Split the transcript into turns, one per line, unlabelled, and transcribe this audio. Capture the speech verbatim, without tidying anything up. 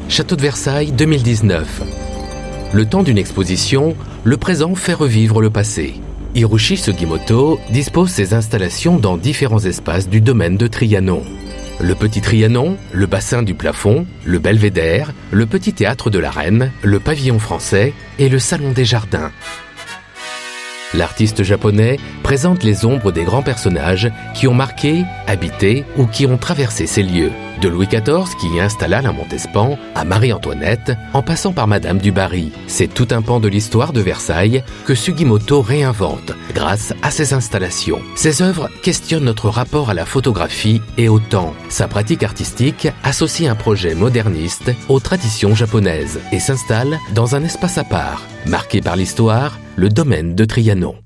Château de Versailles deux mille dix-neuf. Le temps d'une exposition, le présent fait revivre le passé. Hiroshi Sugimoto dispose ses installations dans différents espaces du domaine de Trianon. Le Petit Trianon, le bassin du plafond, le belvédère, le petit théâtre de la Reine, le pavillon français et le salon des jardins. L'artiste japonais présente les ombres des grands personnages qui ont marqué, habité ou qui ont traversé ces lieux. De Louis quatorze qui y installa la Montespan à Marie-Antoinette, en passant par Madame du Barry. C'est tout un pan de l'histoire de Versailles que Sugimoto réinvente grâce à ses installations. Ses œuvres questionnent notre rapport à la photographie et au temps. Sa pratique artistique associe un projet moderniste aux traditions japonaises et s'installe dans un espace à part, marqué par l'histoire, le domaine de Trianon.